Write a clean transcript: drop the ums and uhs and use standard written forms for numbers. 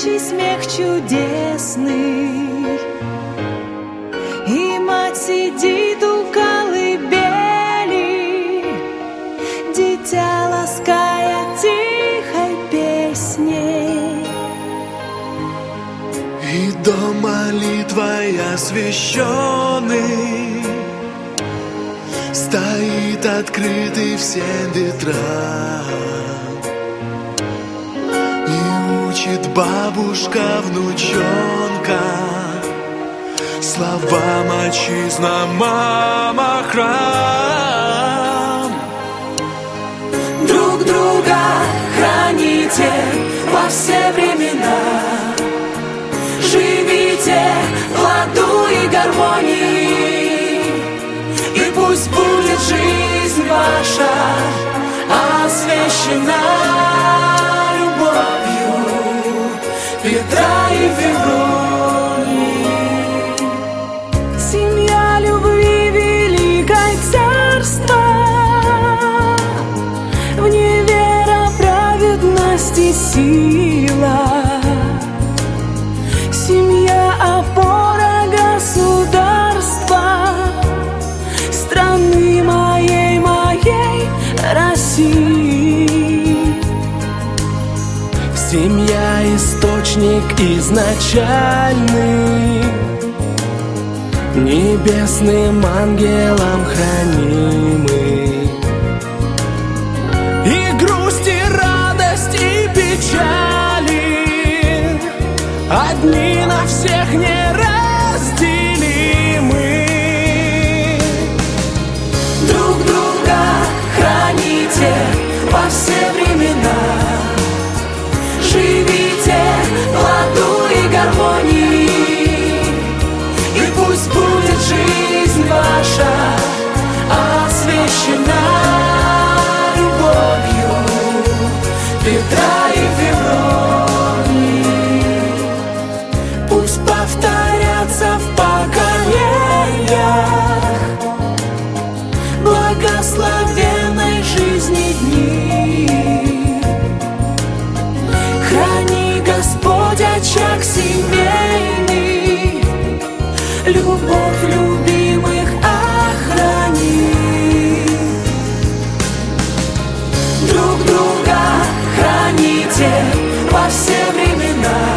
птичий смех чудесный, и мать сидит у колыбели, дитя лаская тихой песней. И дом молитвой освященный стоит открытый всем ветрам, и учит бабушка внучонка словам отчизна, мама, храм. Друг друга храните во все времена, живите в ладу и гармонии, и пусть будет жизнь ваша освящена любовью Петра и Февронии. Семья любви великой царства, в ней вера, праведность и сила. Семья — опора государства, страны моей, моей России. Семья — источник изначальный, небесным ангелом хранимый. И грусть, и радость, и печали одни на всех неразделимы. Друг друга храните во все времена, живите в ладу и гармонии, и пусть будет жизнь ваша освящена любовью Петра и Февронии. Пусть повторятся в поколениях благословенной жизни дни. Храни, Господь, очаг семейный, любовь любимых охрани. Друг друга храните во все времена,